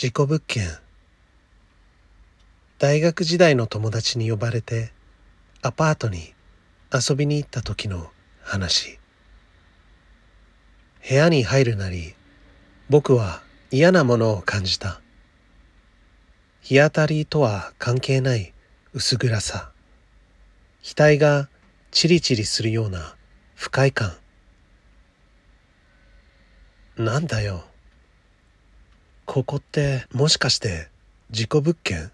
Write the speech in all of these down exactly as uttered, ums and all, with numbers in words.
事故物件。大学時代の友達に呼ばれてアパートに遊びに行った時の話。部屋に入るなり僕は嫌なものを感じた。日当たりとは関係ない薄暗さ。額がチリチリするような不快感。なんだよ。ここってもしかして事故物件？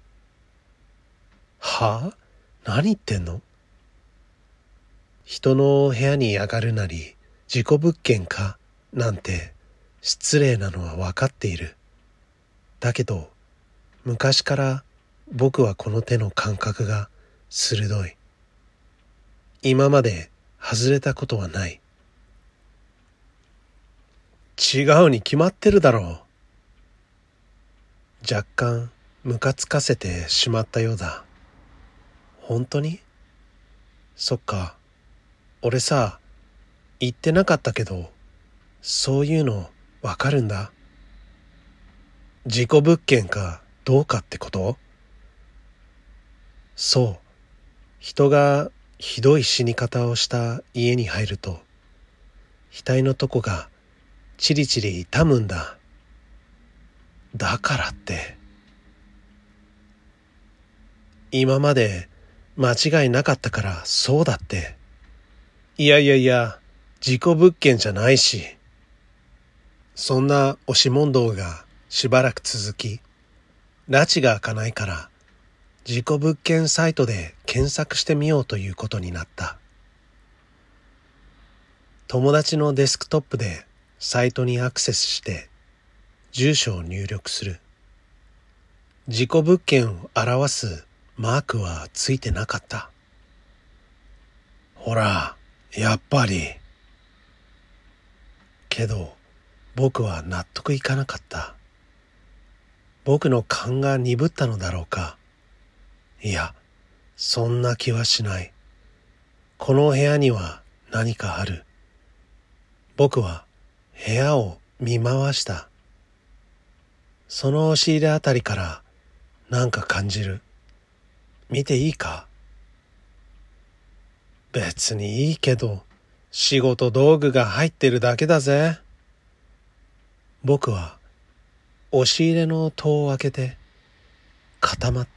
はあ？何言ってんの？人の部屋に上がるなり事故物件かなんて失礼なのは分かっている。だけど昔から僕はこの手の感覚が鋭い。今まで外れたことはない。違うに決まってるだろう。若干ムカつかせてしまったようだ。本当に？そっか。俺さ、言ってなかったけど、そういうのわかるんだ。事故物件かどうかってこと？そう。人がひどい死に方をした家に入ると、額のとこがチリチリ痛むんだ。だからって。今まで間違いなかったからそうだって。いやいやいや、事故物件じゃないし。そんな押し問答がしばらく続き、拉致が開かないから事故物件サイトで検索してみようということになった。友達のデスクトップでサイトにアクセスして住所を入力する。事故物件を表すマークはついてなかった。ほら、やっぱり。けど僕は納得いかなかった。僕の勘が鈍ったのだろうか。いや、そんな気はしない。この部屋には何かある。僕は部屋を見回した。その押し入れあたりからなんか感じる。見ていいか？別にいいけど、仕事道具が入ってるだけだぜ。僕は押し入れの戸を開けて固まった。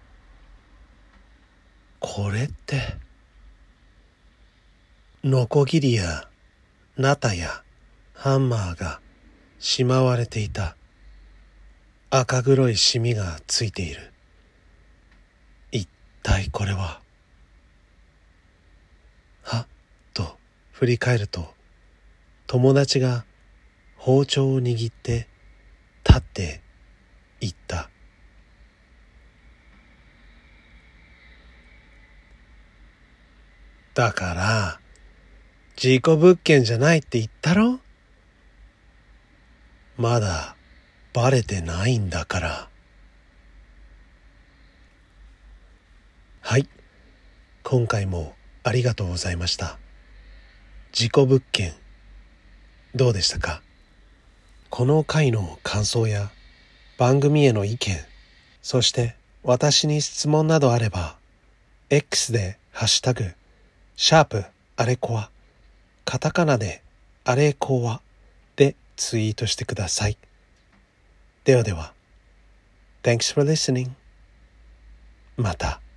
これってノコギリやナタやハンマーがしまわれていた。赤黒いシミがついている。一体これは？はっと振り返ると、友達が包丁を握って立っていった。だから事故物件じゃないって言ったろ？まだバレてないんだから。はい、今回もありがとうございました。事故物件、どうでしたか？この回の感想や番組への意見、そして私に質問などあれば X でハッシュタグシャープあれこわ、カタカナであれこわでツイートしてください。ではでは、Thanks for listening. また。